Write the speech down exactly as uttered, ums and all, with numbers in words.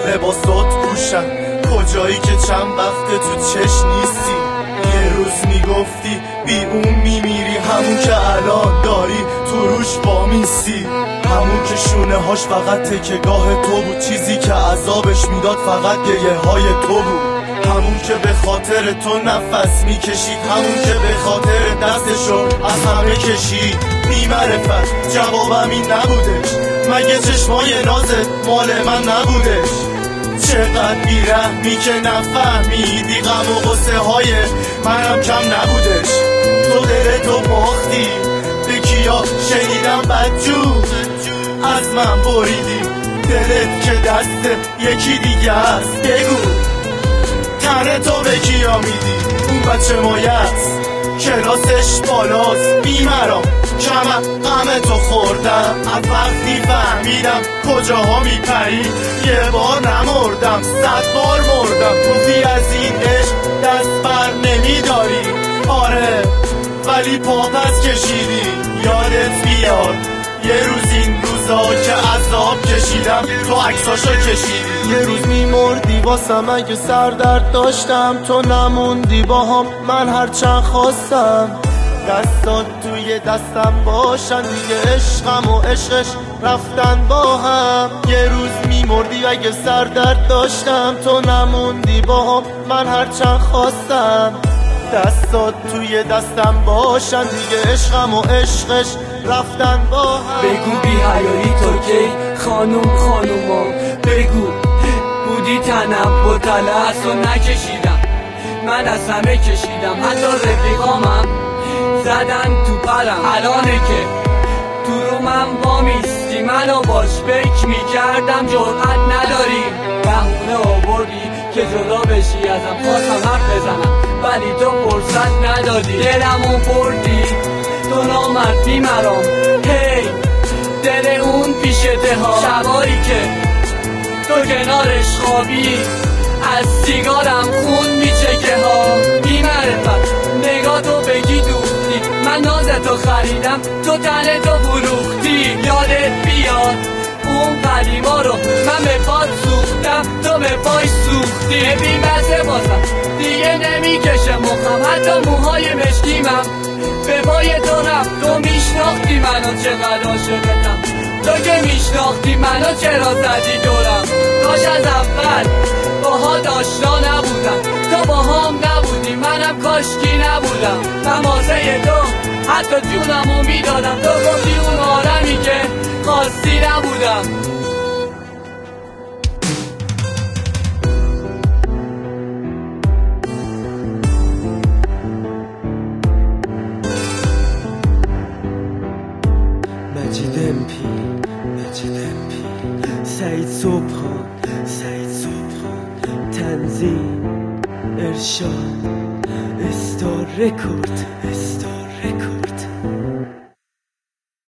لباسات پوشم، کجایی که چند وقت تو چش نیستی. یه روز میگفتی بی اون میمیری، همون که الان داری تو روش وامیستی، همون که شونه هاش فقط تکهگاه تو بود، چیزی که عذابش میداد فقط گریه های تو بود، همون که به خاطر تو نفس میکشید، همون که به خاطر دستشو از همه کشید. بی معرفت جوابم این نبودش، مگه چشمای نازت مال من نبودش؟ چقدر بیرحمی که نفهمیدی غم و غصه های منم کم نبودش. تو دلتو باختی به کیا، شنیدم بدجور از من بریدی، دلت که دست یکی دیگه است. بگو تنه تو به کیا میدی؟ اون بچه مایه است کلاسش بالاست، بیمرام کمم غم تو خوردم، از وقتی فهمیدم کجاها میپری. یه بار نمردم صد بار مردم، گفتی از این عشق دست بر نمیداری. آره ولی پا پس کشیدی، یادت بیاد یه روز این روزا که عذاب کشیدم تو عکساشو کشیدی. یه روز میمردی واسم اگه سردرد داشتم، تو نموندی باهام من هرچند خواستم. دستات توی دستم باشن دیگه، عشقم و عشقش رفتن با هم. یه روز میمردی اگه سردرد داشتم، تو نموندی باهام من هرچند خواستم. دستات توی دستم باشن دیگه، عشقم و عشقش رفتن با هم. بگو بی حیایی تو کی خانوم خانوما، بگو بودی تنم با تلس و نکشیدم، من از همه کشیدم، حتی رفیقامم زدن تو پرم. الانه که تو رو من وامیستی، منو باش فکر میکردم جرأت نداری، بهونه آوردی که جدا بشی ازم، خواستم حرف بزنم ولی تو فرصت ندادی، دلمو بردی تو نامرد بیمرام. هی دل اون پیشته ها، شبایی که تو کنارش خوابی از سیگارم خون میچکه ها. بیمعرفت نگاه تو بگی دوختی، من نازتو خریدم تو تنه تو فروختی. یادت بیاد اون قدیما رو من به پات سوختم، تو به پای سوختی. ببین بسه بازم دیگه نمیکشه مخم، حتی موهای مشکیمم به پای تو رفت. تو میشناختی منو چقدر عاشقتم، تو که میشناختی منو چرا زدی دورم. کاش از اول باها داشتا نبودم، تو باهام نبودی منم کاشکی نبودم. من واسه تو حتی جونمو میدادم، تو گفتی اون آدمی که خواستی نبودم. مجید امپی مجید امپی سعید صبحان سعید صبحان تنظیم ارشاد استار رکورد استار